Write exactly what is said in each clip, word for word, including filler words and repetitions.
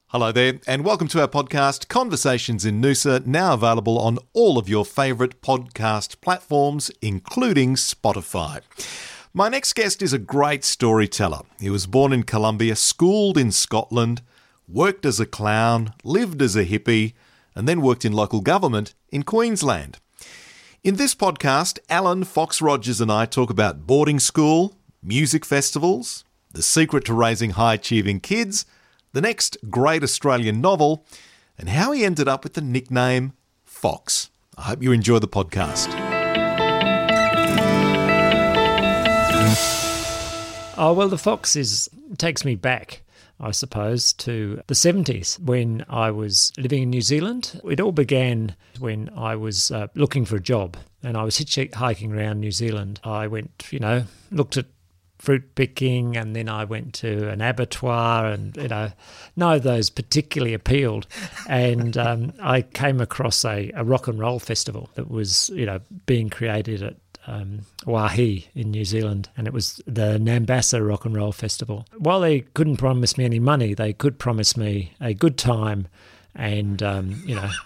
Hello there, and welcome to our podcast, Conversations in Noosa, now available on all of your favourite podcast platforms, including Spotify. My next guest is a great storyteller. He was born in Colombia, schooled in Scotland, worked as a clown, lived as a hippie, and then worked in local government in Queensland. In this podcast, Alan Fox Rogers and I talk about boarding school, music festivals, the secret to raising high-achieving kids, the next great Australian novel, and how he ended up with the nickname Fox. I hope you enjoy the podcast. Oh, well, the Fox is takes me back, I suppose, to the seventies when I was living in New Zealand. It all began when I was uh, looking for a job and I was hitchhiking around New Zealand. I went, you know, looked at fruit picking, and then I went to an abattoir, and you know, none of those particularly appealed. And um, I came across a, a rock and roll festival that was, you know, being created at um, Waihi in New Zealand, and it was the Nambassa Rock and Roll Festival. While they couldn't promise me any money, they could promise me a good time, and um, you know,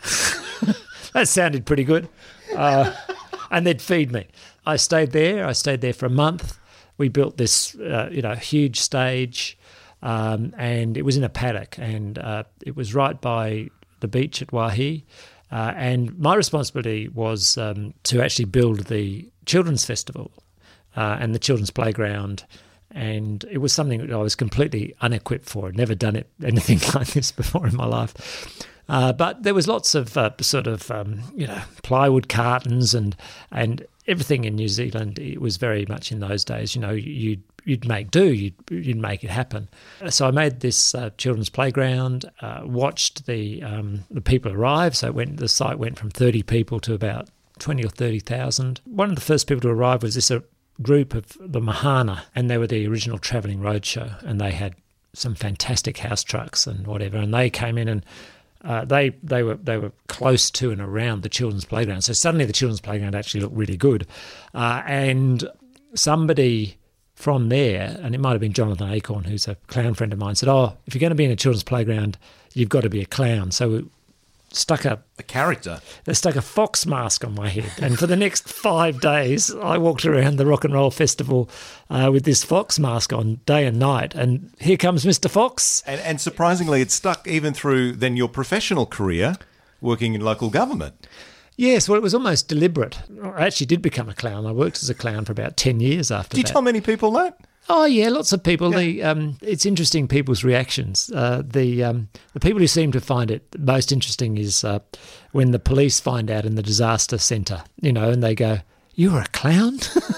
that sounded pretty good. Uh, and they'd feed me. I stayed there. I stayed there for a month. We built this, uh, you know, huge stage, um, and it was in a paddock, and uh, it was right by the beach at Waihi. Uh, and my responsibility was um, to actually build the children's festival uh, and the children's playground, and it was something that I was completely unequipped for. I'd never done it anything like this before in my life. Uh, but there was lots of uh, sort of, um, you know, plywood cartons and and everything in New Zealand. It was very much in those days, you know, you'd, you'd make do, you'd, you'd make it happen. So I made this uh, children's playground, uh, watched the um, the people arrive. So it went, the site went from thirty people to about twenty or thirty thousand. One of the first people to arrive was this uh, group of the Mahana, and they were the original travelling roadshow, and they had some fantastic house trucks and whatever, and they came in and Uh, they they were they were close to and around the children's playground. So suddenly the children's playground actually looked really good. Uh, and somebody from there, and it might have been Jonathan Acorn, who's a clown friend of mine, said, oh, if you're going to be in a children's playground, you've got to be a clown. So we stuck a... A character. They stuck a fox mask on my head. And for the next five days, I walked around the Rock and Roll Festival uh, with this fox mask on day and night. And here comes Mister Fox. And, and surprisingly, it stuck even through then your professional career working in local government. Yes, well, it was almost deliberate. I actually did become a clown. I worked as a clown for about ten years after that. Do you tell many people that? Oh, yeah, lots of people. Yeah. The um, it's interesting, people's reactions. Uh, the um, the people who seem to find it most interesting is uh, when the police find out in the disaster centre, you know, and they go, you were a clown?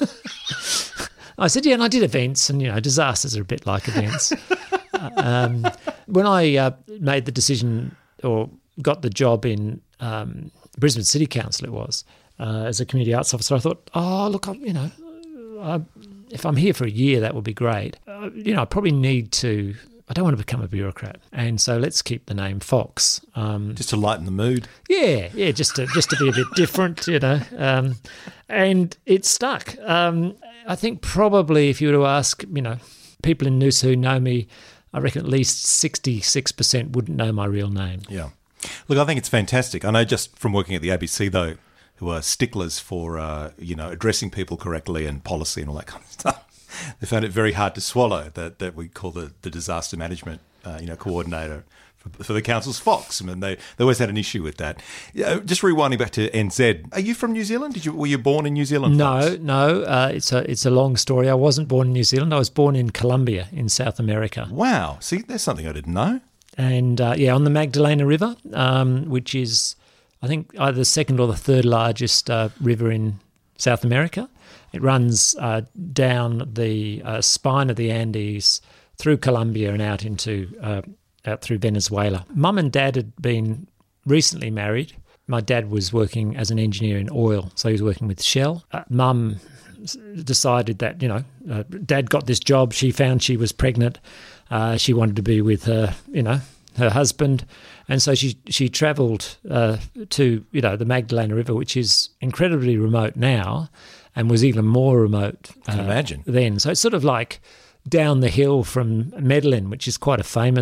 I said, yeah, and I did events, and, you know, disasters are a bit like events. um, when I uh, made the decision or got the job in um, Brisbane City Council, it was, uh, as a community arts officer, I thought, oh, look, I, you know, I, if I'm here for a year, that would be great. Uh, you know, I probably need to, I don't want to become a bureaucrat. And so let's keep the name Fox. Um, just to lighten the mood. Yeah, yeah, just to just to be a bit different, you know. Um, and it stuck. Um, I think probably if you were to ask, you know, people in Noosa who know me, I reckon at least sixty-six percent wouldn't know my real name. Yeah. Look, I think it's fantastic. I know just from working at the A B C, though, who are sticklers for, uh, you know, addressing people correctly and policy and all that kind of stuff. They found it very hard to swallow that, that we call the, the disaster management, uh, you know, coordinator for, for the council's Fox. I mean, they, they always had an issue with that. Yeah, just rewinding back to N Z, are you from New Zealand? Did you Were you born in New Zealand, No, Fox? no. Uh, it's a it's a long story. I wasn't born in New Zealand. I was born in Colombia in South America. Wow. See, there's something I didn't know. And, uh, yeah, on the Magdalena River, um, which is, I think, either the second or the third largest uh, river in South America. It runs uh, down the uh, spine of the Andes through Colombia and out into uh, out through Venezuela. Mum and Dad had been recently married. My dad was working as an engineer in oil, so he was working with Shell. Uh, Mum decided that, you know, uh, Dad got this job. She found she was pregnant. Uh, she wanted to be with her, you know, her husband. And so she she travelled uh, to, you know, the Magdalena River, which is incredibly remote now and was even more remote I can uh, imagine. then. So it's sort of like down the hill from Medellin, which is quite a famous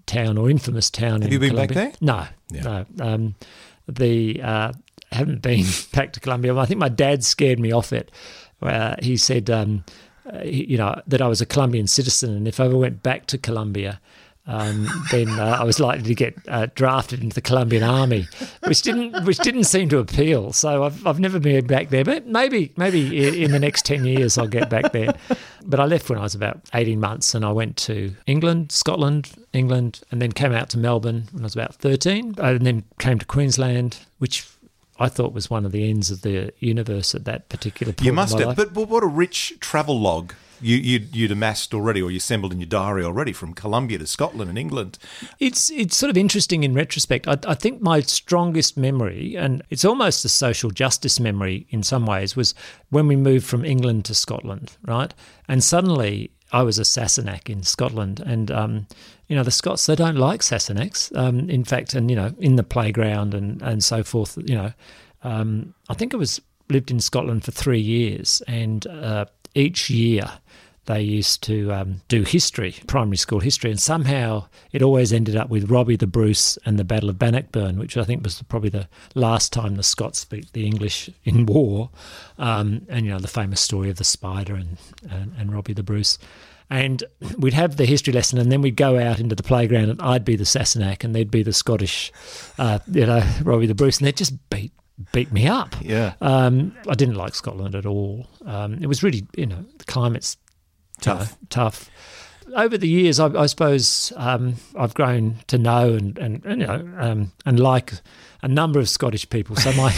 town or infamous town. Have in you been Colombia. back there? No, Yeah. no. Um, the uh, haven't been back to Colombia. I think my dad scared me off it. Uh, he said, um, uh, he, you know, that I was a Colombian citizen, and if I ever went back to Colombia, um, then uh, I was likely to get uh, drafted into the Colombian army, which didn't which didn't seem to appeal. So I've I've never been back there, but maybe maybe in the next ten years I'll get back there. But I left when I was about eighteen months, and I went to England, Scotland, England, and then came out to Melbourne when I was about thirteen, and then came to Queensland, which I thought was one of the ends of the universe at that particular point. You must in my have. life. But, but what a rich travel log you, you'd, you'd amassed already, or you assembled in your diary already, from Colombia to Scotland and England. It's it's sort of interesting in retrospect. I, I think my strongest memory, and it's almost a social justice memory in some ways, was when we moved from England to Scotland, right? And suddenly I was a Sassenach in Scotland, and um, you know, the Scots, they don't like Sassenachs. Um, in fact, and you know, in the playground and, and so forth, you know, um, I think I was lived in Scotland for three years, and uh, each year they used to um, do history, primary school history, and somehow it always ended up with Robbie the Bruce and the Battle of Bannockburn, which I think was probably the last time the Scots beat the English in war, um, and, you know, the famous story of the spider and, and, and Robbie the Bruce. And we'd have the history lesson, and then we'd go out into the playground, and I'd be the Sassenach, and they'd be the Scottish, uh, you know, Robbie the Bruce, and they'd just beat beat me up. Yeah. Um, I didn't like Scotland at all. Um, it was really, you know, the climate's Tough. You know, tough. Over the years, I, I suppose um, I've grown to know and, and, and you know um, and like a number of Scottish people. So my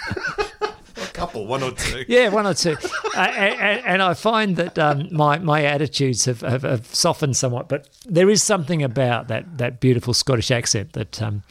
A couple, one or two. yeah, one or two, uh, and, and I find that um, my my attitudes have, have, have softened somewhat. But there is something about that that beautiful Scottish accent that um,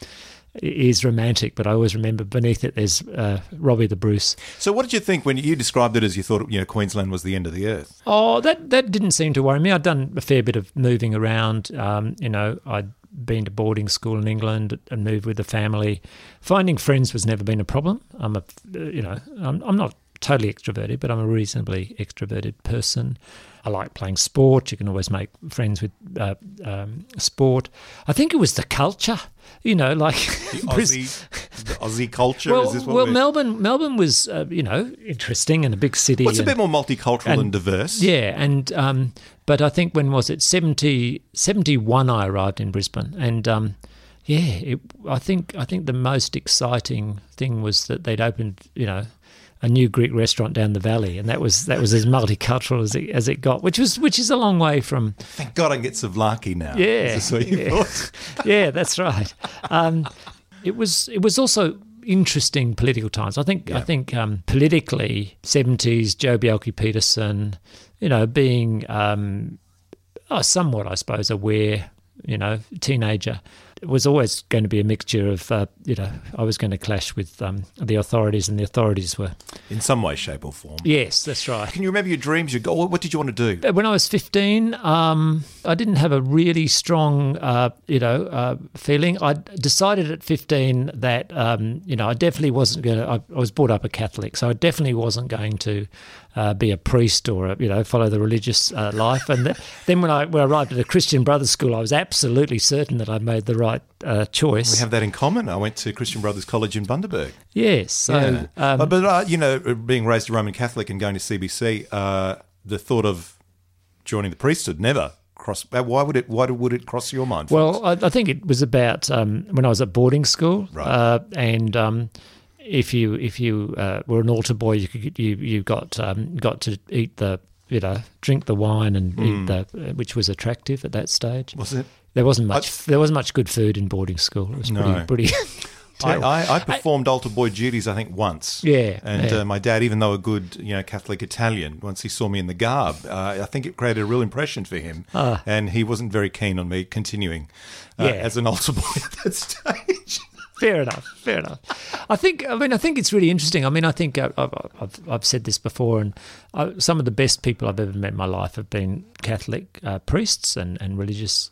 is romantic. But I always remember beneath it there's uh, Robbie the Bruce. So what did you think when you described it as you thought, you know, Queensland was the end of the earth? Oh, that that didn't seem to worry me. I'd done a fair bit of moving around. Um, you know, I'd been to boarding school in England and moved with the family. Finding friends was never been a problem. I'm a, you know, I'm, I'm not totally extroverted, but I'm a reasonably extroverted person. I like playing sport. You can always make friends with uh, um, sport. I think it was the culture, you know, like The Aussie, the Aussie culture? Well, is this what well we're- Melbourne, Melbourne was, uh, you know, interesting and a big city. Well, it's a and- bit more multicultural and, and- diverse. Yeah, and um, but I think when was it seventy, seventy-one I arrived in Brisbane, and um, yeah, it, I think I think the most exciting thing was that they'd opened, you know, a new Greek restaurant down the valley, and that was that was as multicultural as it as it got, which was which is a long way from. Thank God I get souvlaki now. Yeah, Is this what you yeah. thought? Yeah, that's right. Um, it was it was also interesting political times. I think Yeah. I think um, politically, seventies, Joe Bjelke-Petersen, you know, being um, oh, somewhat, I suppose, aware, you know, teenager. It was always going to be a mixture of, uh, you know, I was going to clash with um, the authorities, and the authorities were. In some way, shape or form. Yes, that's right. Can you remember your dreams, your goal? What did you want to do? When I was fifteen, um, I didn't have a really strong, uh, you know, uh, feeling. I decided at fifteen that, um, you know, I definitely wasn't going to. I, I was brought up a Catholic, so I definitely wasn't going to uh, be a priest or, a, you know, follow the religious uh, life. And th- then when I, when I arrived at a Christian Brothers school, I was absolutely certain that I made the right uh, choice. We have that in common. I went to Christian Brothers College in Bundaberg. Yes. So, Yeah. um, but, but uh, you know, being raised a Roman Catholic and going to C B C, uh, the thought of joining the priesthood never crossed. Why would it? Why would it cross your mind? Well, I, I think it was about um, when I was at boarding school, Right. uh, and um, if you if you uh, were an altar boy, you could, you you got um, got to eat the you know drink the wine and eat the which was attractive at that stage. was it? There wasn't much. there wasn't much good food in boarding school. It was No. pretty pretty. I, terrible. I, I performed altar boy duties, I think, once. Yeah, And yeah. Uh, my dad, even though a good, you know, Catholic Italian, once he saw me in the garb, uh, I think it created a real impression for him. Ah. And he wasn't very keen on me continuing uh, Yeah. as an altar boy at that stage. Fair enough. Fair enough. I think. I mean, I think it's really interesting. I mean, I think uh, I've, I've, I've said this before, and uh, some of the best people I've ever met in my life have been Catholic uh, priests and and religious um,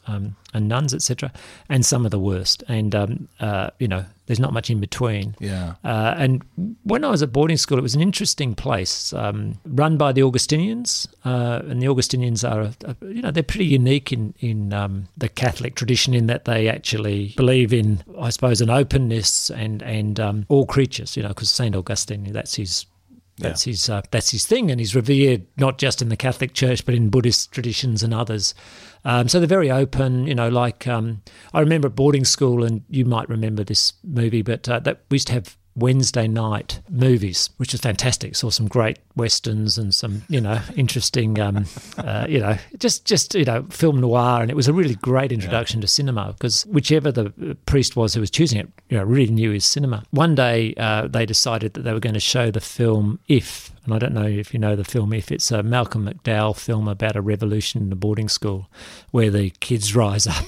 and nuns, et cetera, and some of the worst. And, um, uh, you know, there's not much in between. Yeah. Uh, and when I was at boarding school, it was an interesting place, um, run by the Augustinians. Uh, and the Augustinians are, a, a, you know, they're pretty unique in, in um, the Catholic tradition in that they actually believe in, I suppose, an openness and, and um, all creatures, you know, because Saint Augustine, that's his... That's yeah. his uh, that's his thing, and he's revered not just in the Catholic Church but in Buddhist traditions and others. Um, so they're very open, you know. Like um, I remember at boarding school, and you might remember this movie, but uh, that we used to have Wednesday night movies, which was fantastic. Saw some great westerns and some, you know, interesting, um, uh, you know, just just you know, film noir, and it was a really great introduction yeah. to cinema because whichever the priest was who was choosing it, you know, really knew his cinema. One day uh, they decided that they were going to show the film If, and I don't know if you know the film If. It's a Malcolm McDowell film about a revolution in a boarding school where the kids rise up.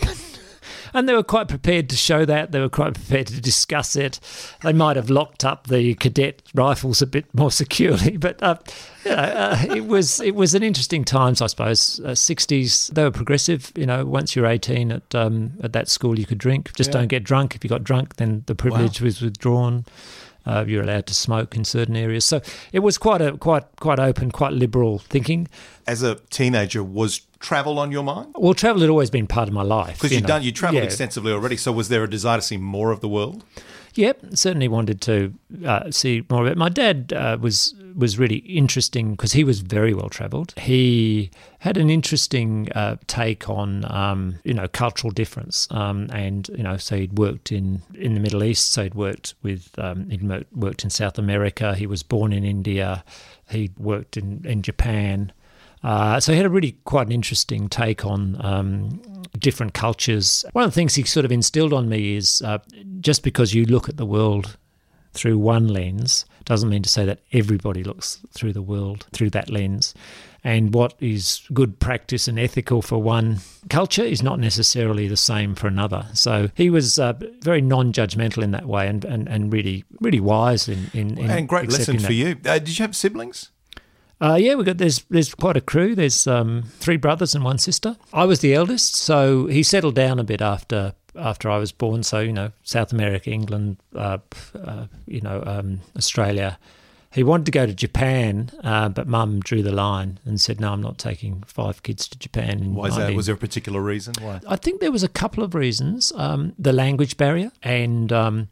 And they were quite prepared to show that. They were quite prepared to discuss it. They might have locked up the cadet rifles a bit more securely, but uh, you know, uh, it was it was an interesting times, I suppose. Uh, sixties, they were progressive. You know, once you're eighteen at um, at that school, you could drink. Just yeah. don't get drunk. If you got drunk, then the privilege wow. was withdrawn. Uh, you're allowed to smoke in certain areas. So it was quite a quite quite open, quite liberal thinking. As a teenager, was travel on your mind? Well, travel had always been part of my life. Because you you've done you travelled yeah. extensively already. So was there a desire to see more of the world? Yep, certainly wanted to uh, see more of it. My dad uh, was was really interesting because he was very well travelled. He had an interesting uh, take on um, you know cultural difference, um, and you know so he'd worked in, in the Middle East. So he'd worked with um, he'd worked in South America. He was born in India. He'd worked in in Japan. Uh, so he had a really quite an interesting take on um, different cultures. One of the things he sort of instilled on me is uh, just because you look at the world through one lens doesn't mean to say that everybody looks through the world through that lens. And what is good practice and ethical for one culture is not necessarily the same for another. So he was uh, very non-judgmental in that way and, and, and really really wise in, in, in and great lesson that. for you. Uh, did you have siblings? Uh, yeah, we got there's there's quite a crew. There's um, three brothers and one sister. I was the eldest, so he settled down a bit after after I was born. So you know, South America, England, uh, uh, you know, um, Australia. He wanted to go to Japan, uh, but Mum drew the line and said, "No, I'm not taking five kids to Japan." In Why is nineteen that? Was there a particular reason? Why? I think there was a couple of reasons. Um, the language barrier and. Um,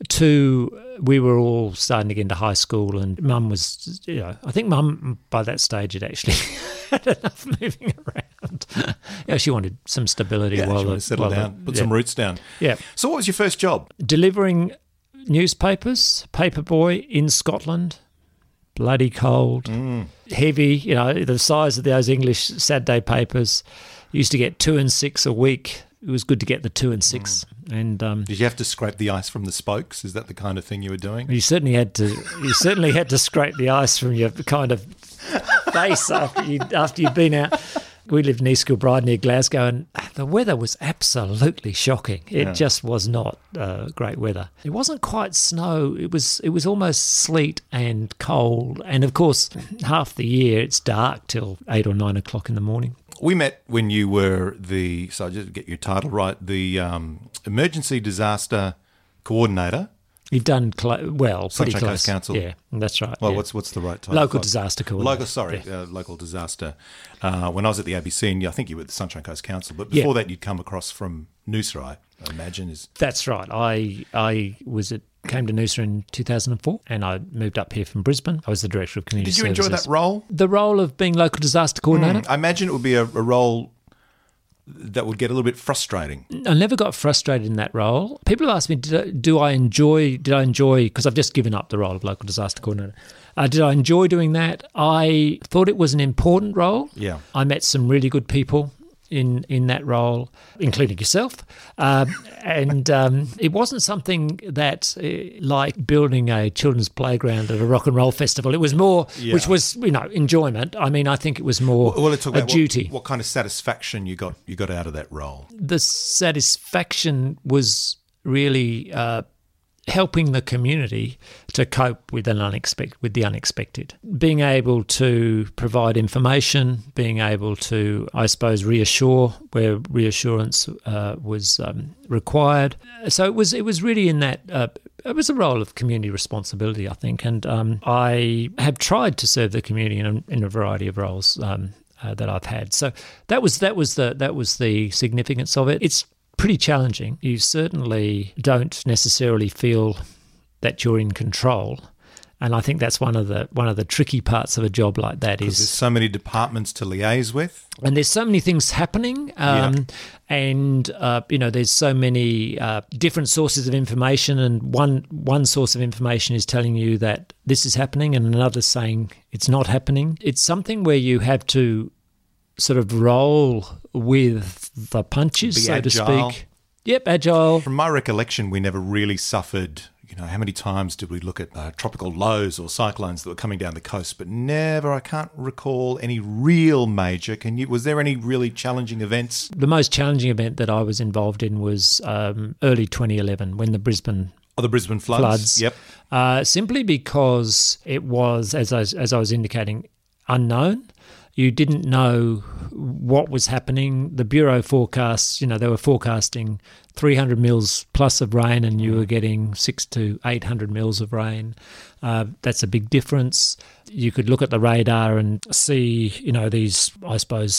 Two, we were all starting to get into high school, and Mum was, you know, I think Mum by that stage had actually had enough moving around. Yeah, she wanted some stability yeah, while she wanted the, to settle while down, the, put yeah. some roots down. Yeah. So, what was your first job? Delivering newspapers, paperboy in Scotland. Bloody cold, mm. heavy. You know, the size of those English Saturday papers. Used to get two and six a week. It was good to get the two and six. Mm. And um, did you have to scrape the ice from the spokes? Is that the kind of thing you were doing? You certainly had to. You certainly had to scrape the ice from your kind of face after you after you'd been out. We lived in East Kilbride near Glasgow, and the weather was absolutely shocking. It yeah. just was not uh, great weather. It wasn't quite snow. It was it was almost sleet and cold. And of course, half the year it's dark till eight or nine o'clock in the morning. We met when you were the, so just to get your title right, the um, Emergency Disaster Coordinator. You've done cl- well, pretty Sunshine close. Coast Council. Yeah, that's right. Well, yeah. what's what's the right title? Local Disaster Coordinator. Local, sorry, yeah. uh, Local Disaster. Uh, when I was at the A B C, and I think you were at the Sunshine Coast Council, but before yeah. that you'd come across from Noosa, I imagine. Is That's right. I I was at came to Noosa in two thousand four, and I moved up here from Brisbane. I was the Director of Community Services. Did you Services. enjoy that role? The role of being Local Disaster Coordinator? Mm, I imagine it would be a, a role that would get a little bit frustrating. I never got frustrated in that role. People have asked me, did I, do I enjoy, did I enjoy, because I've just given up the role of Local Disaster Coordinator. Uh, did I enjoy doing that? I thought it was an important role. Yeah. I met some really good people in in that role, including yourself. Um, and um, it wasn't something that, uh, like building a children's playground at a rock and roll festival. It was more, yeah. which was, you know, enjoyment. I mean, I think it was more well, let's talk a about duty. What, what kind of satisfaction you got you got out of that role? The satisfaction was really... Uh, helping the community to cope with an unexpected, with the unexpected. Being able to provide information, being able to, I suppose, reassure where reassurance uh, was um, required. So it was it was really in that. Uh, It was a role of community responsibility, I think, and um, I have tried to serve the community in a, in a variety of roles um, uh, that I've had. So that was that was the that was the significance of it. It's pretty challenging. You certainly don't necessarily feel that you're in control, and I think that's one of the one of the tricky parts of a job like that. Is there's so many departments to liaise with, and there's so many things happening, um, yeah. and uh, you know there's so many uh, different sources of information, and one one source of information is telling you that this is happening, and another saying it's not happening. It's something where you have to sort of roll with the punches, Be so agile. to speak. Yep, agile. From my recollection, we never really suffered. You know, how many times did we look at uh, tropical lows or cyclones that were coming down the coast, but never, I can't recall any real major. Can you? Was there any really challenging events? The most challenging event that I was involved in was um, early twenty eleven when the Brisbane Oh, the Brisbane floods. floods. Yep. Uh, simply because it was, as I, as I was indicating, unknown. You didn't know what was happening. The Bureau forecasts, you know, they were forecasting three hundred mils plus of rain, and you were getting six to eight hundred mils of rain. Uh, that's a big difference. You could look at the radar and see, you know, these, I suppose,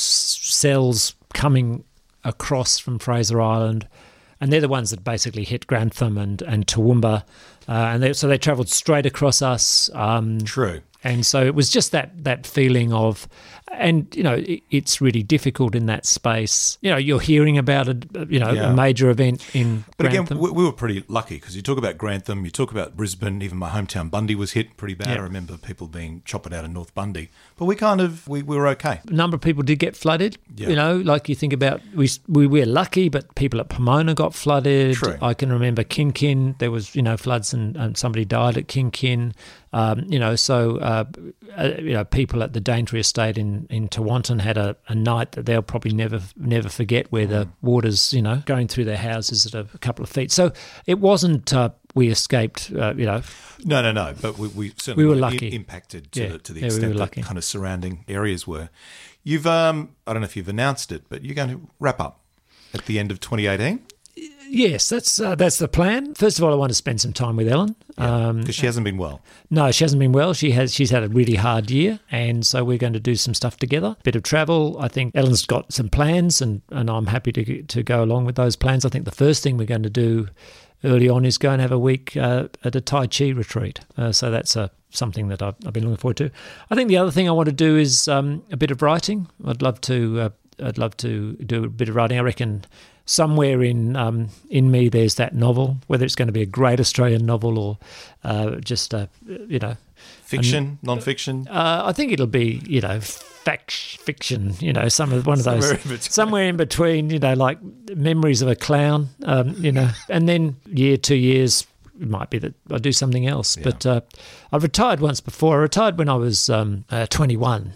cells coming across from Fraser Island, and they're the ones that basically hit Grantham and and Toowoomba, uh, and they, so they travelled straight across us. Um, True. And so it was just that that feeling of, and, you know, it, it's really difficult in that space. You know, you're hearing about a, you know, Yeah. a major event in But Grantham. again, we, we were pretty lucky because you talk about Grantham, you talk about Brisbane, even my hometown Bundy was hit pretty bad. Yeah. I remember people being chopped out of North Bundy. But we kind of, we, we were okay. A number of people did get flooded. Yeah. You know, like you think about, we, we were lucky, but people at Pomona got flooded. True. I can remember Kin Kin, there was, you know, floods and, and somebody died at Kin Kin. Um, you know, so, uh, uh, you know, people at the Daintree Estate in, in Tewantin had a, a night that they'll probably never never forget, where the water's, you know, going through their houses at a, a couple of feet. So it wasn't uh, we escaped, uh, you know. No, no, no. But we, we certainly We were were lucky. i- impacted to, Yeah. the, to the Yeah, we extent were that lucky. kind of surrounding areas were. You've, um, I don't know if you've announced it, but you're going to wrap up at the end of twenty eighteen? Yes, that's uh, that's the plan. First of all, I want to spend some time with Ellen. Because Um, she hasn't been well. No, she hasn't been well. She has. She's had a really hard year, and so we're going to do some stuff together. Bit of travel. I think Ellen's got some plans, and, and I'm happy to to go along with those plans. I think the first thing we're going to do early on is go and have a week uh, at a Tai Chi retreat. Uh, so that's a something that I've, I've been looking forward to. I think the other thing I want to do is um, a bit of writing. I'd love to. Uh, I'd love to do a bit of writing. I reckon somewhere in um, in me there's that novel, whether it's going to be a great Australian novel or uh, just a, you know, Fiction, non-fiction? uh, I think it'll be, you know, fact fiction, you know, some of one of those Somewhere in between. somewhere in between, you know, like Memories of a Clown, um, you know, and then year, two years. It might be that I do something else, Yeah. but uh, I've retired once before. I retired when I was um, uh, twenty-one.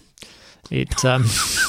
It, um,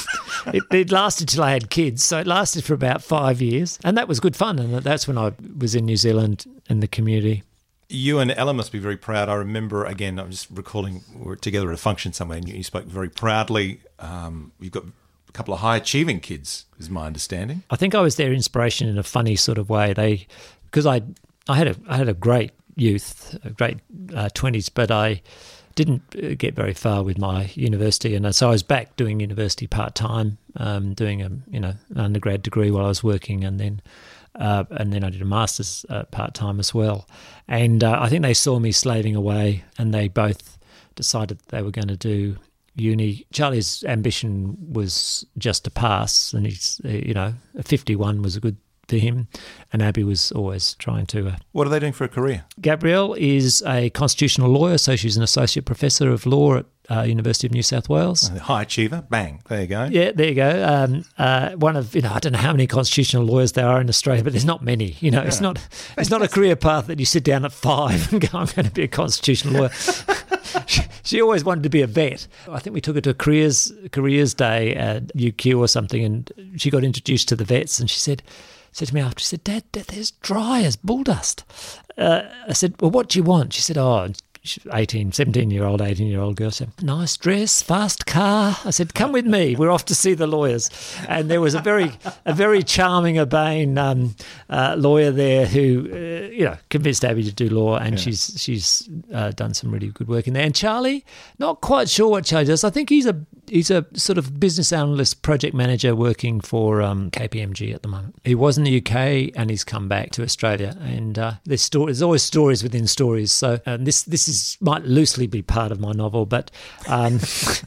it it lasted till I had kids, so it lasted for about five years, and that was good fun. And that's when I was in New Zealand in the community. You and Ellen must be very proud. I remember, again, I'm just recalling we were together at a function somewhere and you, you spoke very proudly. Um, you've got a couple of high-achieving kids, is my understanding. I think I was their inspiration in a funny sort of way. They, because I, I had a, I had a great youth, a great uh, twenties, but I didn't uh, get very far with my university, and so I was back doing university part time, um, doing a you know an undergrad degree while I was working, and then. Uh, and then I did a master's uh, part-time as well. And uh, I think they saw me slaving away, and they both decided they were going to do uni. Charlie's ambition was just to pass, and he's, uh, you know, fifty-one was a good for him, and Abby was always trying to... Uh, What are they doing for a career? Gabrielle is a constitutional lawyer, so she's an associate professor of law at uh, University of New South Wales. High achiever, bang, there you go. Yeah, there you go. Um, uh, one of, you know, I don't know how many constitutional lawyers there are in Australia, but there's not many. You know, it's not it's not a career path that you sit down at five and go, I'm going to be a constitutional lawyer. she, she always wanted to be a vet. I think we took her to a careers careers day at U Q or something, and she got introduced to the vets, and she said, said to me after, she said, Dad, Dad there's dry as bull dust. Uh, I said, well, what do you want? She said, oh, eighteen, seventeen-year-old, eighteen-year-old girl said, nice dress, fast car. I said, come with me. We're off to see the lawyers. And there was a very a very charming, urbane um, uh, lawyer there who, uh, you know, convinced Abby to do law, and yeah. she's she's uh, done some really good work in there. And Charlie, not quite sure what Charlie does. I think he's a he's a sort of business analyst, project manager working for um, K P M G at the moment. He was in the U K and he's come back to Australia. And uh, there's, story, there's always stories within stories. So um, this this is might loosely be part of my novel, but um,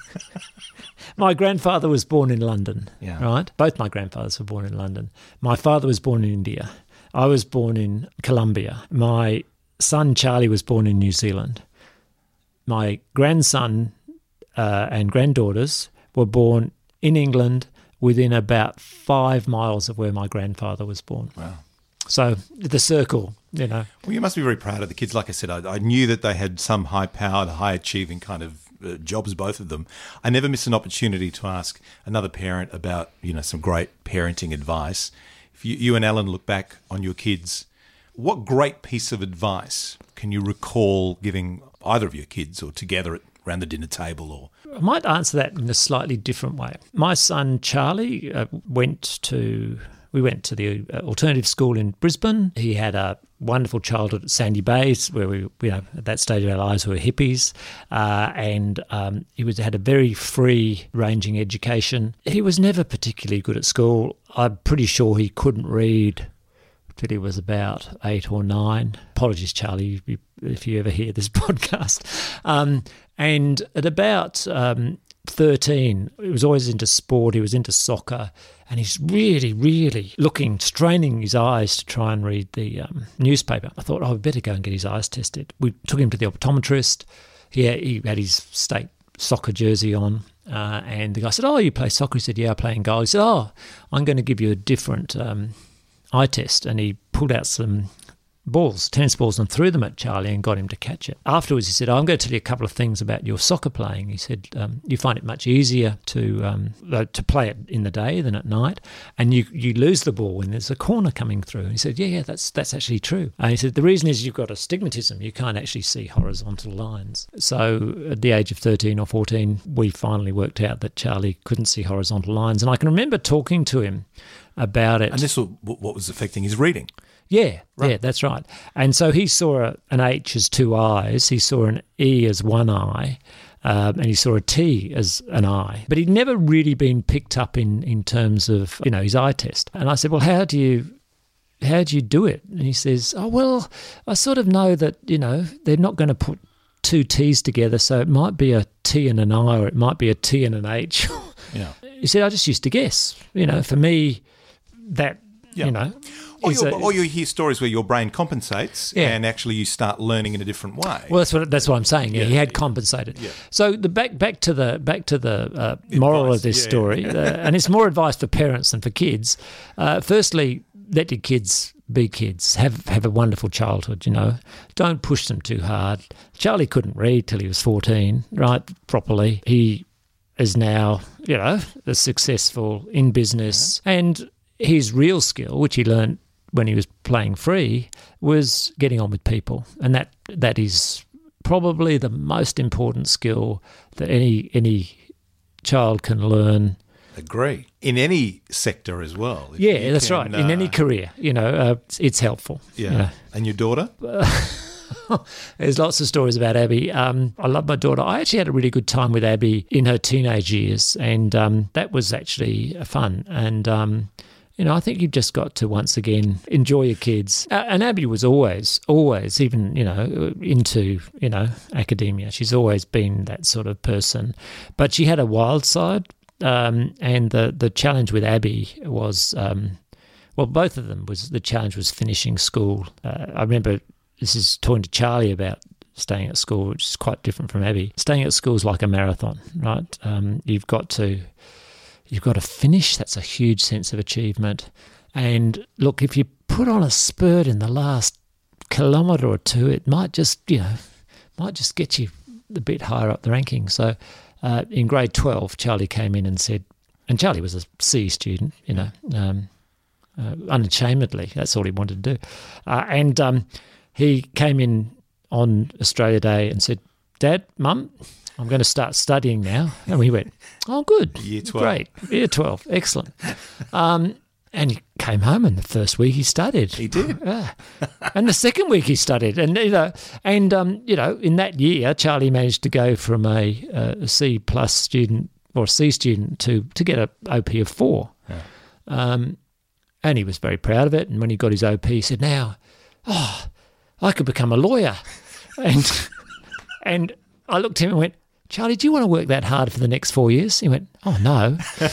my grandfather was born in London, yeah. right? Both my grandfathers were born in London. My father was born in India. I was born in Colombia. My son Charlie was born in New Zealand. My grandson uh, and granddaughters were born in England within about five miles of where my grandfather was born. Wow. So the circle, you know. Well, you must be very proud of the kids. Like I said, I, I knew that they had some high-powered, high-achieving kind of uh, jobs, both of them. I never miss an opportunity to ask another parent about, you know, some great parenting advice. If you, you and Alan look back on your kids, what great piece of advice can you recall giving either of your kids or together at, around the dinner table? Or I might answer that in a slightly different way. My son Charlie uh, went to... We went to the alternative school in Brisbane. He had a wonderful childhood at Sandy Bay, where we, you know, at that stage of our lives we were hippies, uh, and um, he was had a very free-ranging education. He was never particularly good at school. I'm pretty sure he couldn't read till he was about eight or nine. Apologies, Charlie, if you ever hear this podcast. Um, and at about um, thirteen, he was always into sport. He was into soccer. And he's really, really looking, straining his eyes to try and read the um, newspaper. I thought, oh, we'd better go and get his eyes tested. We took him to the optometrist. He had, he had his state soccer jersey on. Uh, and the guy said, oh, you play soccer? He said, yeah, I play in goal. He said, oh, I'm going to give you a different um, eye test. And he pulled out some balls, tennis balls, and threw them at Charlie and got him to catch it. Afterwards, he said, oh, I'm going to tell you a couple of things about your soccer playing. He said, um, you find it much easier to um, to play it in the day than at night, and you, you lose the ball when there's a corner coming through. And he said, yeah, yeah, that's that's actually true. And he said, the reason is you've got astigmatism. You can't actually see horizontal lines. So at the age of thirteen or fourteen, we finally worked out that Charlie couldn't see horizontal lines. And I can remember talking to him about it. And this was what was affecting his reading. Yeah, right. yeah, that's right. And so he saw a, an H as two eyes, he saw an E as one eye, um, and he saw a T as an eye. But he'd never really been picked up in, in terms of, you know, his eye test. And I said, well, how do you how do you do it? And he says, oh, well, I sort of know that, you know, they're not going to put two T's together, so it might be a T and an I, or it might be a T and an H. Yeah. He said, I just used to guess. You know, for me, that, yeah. you know... Or, a, or you hear stories where your brain compensates yeah. and actually you start learning in a different way. Well, that's what that's what I'm saying. Yeah, yeah. He had compensated. Yeah. So the back back to the back to the uh, moral advice, of this yeah. story, uh, and it's more advice for parents than for kids. Uh, firstly, let your kids be kids. Have have a wonderful childhood. You know, don't push them too hard. Charlie couldn't read till he was fourteen, right? Properly, he is now, you know, successful in business, yeah. and his real skill, which he learned when he was playing free, was getting on with people. And that that is probably the most important skill that any any child can learn. Agree. In any sector as well. Yeah, that's can, right. In uh, any career, you know, uh, it's, it's helpful. Yeah. You know. And your daughter? There's lots of stories about Abby. Um, I love my daughter. I actually had a really good time with Abby in her teenage years, and um, that was actually fun. And um You know, I think you've just got to, once again, enjoy your kids. Uh, and Abby was always, always, even, you know, into, you know, academia. She's always been that sort of person. But she had a wild side. Um, and the, the challenge with Abby was, um, well, both of them, was the challenge was finishing school. Uh, I remember, this is talking to Charlie about staying at school, which is quite different from Abby. Staying at school is like a marathon, right? Um, you've got to... You've got to finish. That's a huge sense of achievement. And look, if you put on a spurt in the last kilometre or two, it might just, you know, might just get you a bit higher up the ranking. So uh, in grade twelve, Charlie came in and said, and Charlie was a C student, you know, um, uh, unashamedly. That's all he wanted to do. Uh, and um, he came in on Australia Day and said, Dad, Mum, I'm going to start studying now. And we went, oh, good. Year twelve. Great. Year twelve. Excellent. Um, and he came home, and the first week he studied. He did. Yeah. And the second week he studied. And, you know, and um, you know, in that year, Charlie managed to go from a, a C plus student or a C student to, to get a O P of four. Yeah. Um, and he was very proud of it. And when he got his O P, he said, now, oh, I could become a lawyer. And and I looked at him and went, Charlie, do you want to work that hard for the next four years? He went, oh, no.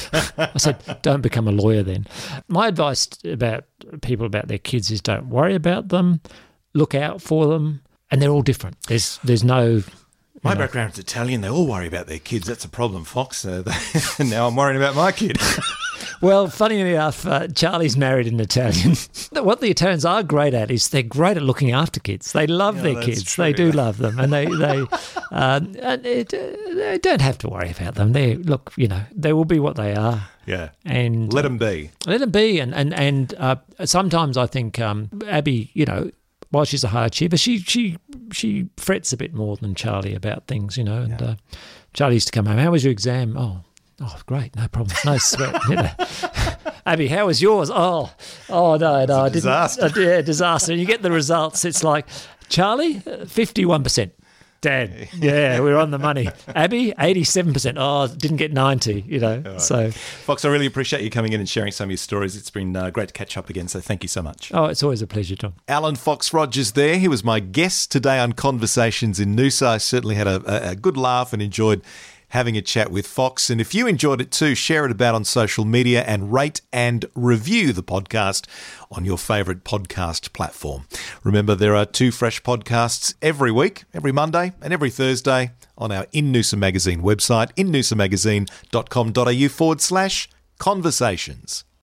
I said, don't become a lawyer then. My advice about people about their kids is don't worry about them, look out for them, and they're all different. There's there's no... My know. background's Italian. They all worry about their kids. That's a problem, Fox. Uh, they, now I'm worrying about my kid. Well, funny enough, uh, Charlie's married an Italian. What the Italians are great at is they're great at looking after kids. They love Oh, their that's kids. true. They do love them, and they they, um, and it, uh, they don't have to worry about them. They look, you know, they will be what they are. Yeah. And Let them be. Let them be, and and and uh, sometimes I think um, Abby, you know, while she's a high achiever, she she she frets a bit more than Charlie about things, you know. And Yeah. uh, Charlie used to come home. How was your exam? Oh, oh, great, no problem, no sweat. You know. Abby, how was yours? Oh, oh no, no, I didn't. disaster. Uh, yeah, disaster. And you get the results. It's like Charlie, fifty-one percent. Dad, yeah, we're on the money. Abby, eighty-seven percent. Oh, didn't get ninety, you know. Right. So, Fox, I really appreciate you coming in and sharing some of your stories. It's been uh, great to catch up again, so thank you so much. oh, it's always a pleasure, Tom. Alan Fox Rogers there. He was my guest today on Conversations in Noosa. I certainly had a, a, a good laugh and enjoyed having a chat with Fox. And if you enjoyed it too, share it about on social media and rate and review the podcast on your favourite podcast platform. Remember, there are two fresh podcasts every week, every Monday and every Thursday on our In Noosa Magazine website, in noosa magazine dot com dot a u forward slash conversations.